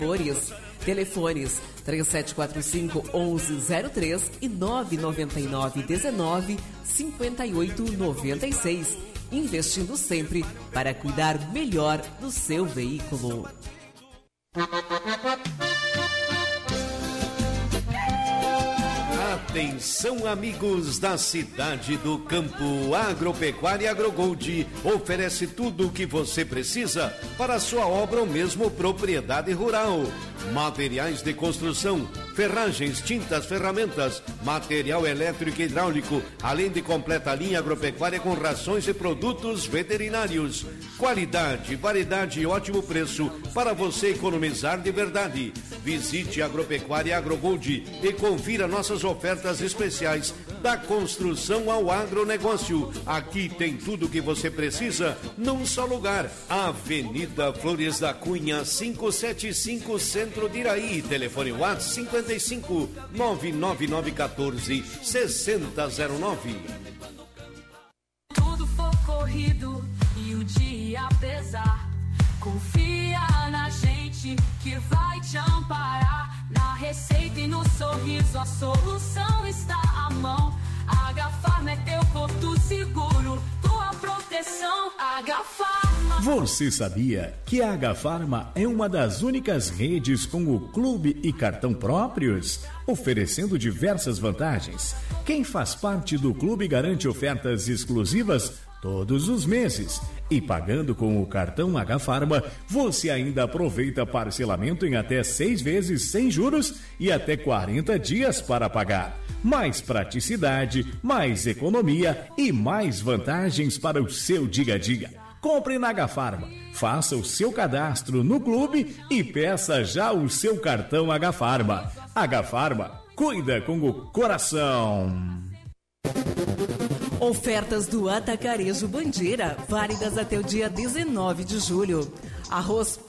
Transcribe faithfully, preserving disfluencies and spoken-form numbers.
Telefones três sete quatro cinco, onze zero três e nove nove nove, dezenove, cinquenta e oito, noventa e seis. Investindo sempre para cuidar melhor do seu veículo. Atenção, amigos da cidade do campo. Agropecuária AgroGold oferece tudo o que você precisa para a sua obra ou mesmo propriedade rural. Materiais de construção, ferragens, tintas, ferramentas, material elétrico e hidráulico, além de completa linha agropecuária com rações e produtos veterinários. Qualidade, variedade e ótimo preço para você economizar de verdade. Visite a Agropecuária AgroGold e confira nossas ofertas especiais da construção ao agronegócio. Aqui tem tudo o que você precisa num só lugar. Avenida Flores da Cunha, quinhentos e setenta e cinco, Centro de Iraí. Telefone WhatsApp cinquenta e cinco, nove nove nove um quatro, seis zero zero nove. Tudo for corrido e o dia pesar, confia na gente que vai te amparar. Na receita e no sorriso a solução está à mão. Agafarma é teu porto seguro, tua proteção. Agafarma. Você sabia que a Agafarma é uma das únicas redes com o clube e cartão próprios, oferecendo diversas vantagens? Quem faz parte do clube garante ofertas exclusivas todos os meses. E pagando com o cartão Agafarma, você ainda aproveita parcelamento em até seis vezes sem juros e até quarenta dias para pagar. Mais praticidade, mais economia e mais vantagens para o seu dia a dia. Compre na Agafarma, faça o seu cadastro no clube e peça já o seu cartão Agafarma. Agafarma, cuida com o coração. Ofertas do Atacarejo Bandeira, válidas até o dia dezenove de julho. Arroz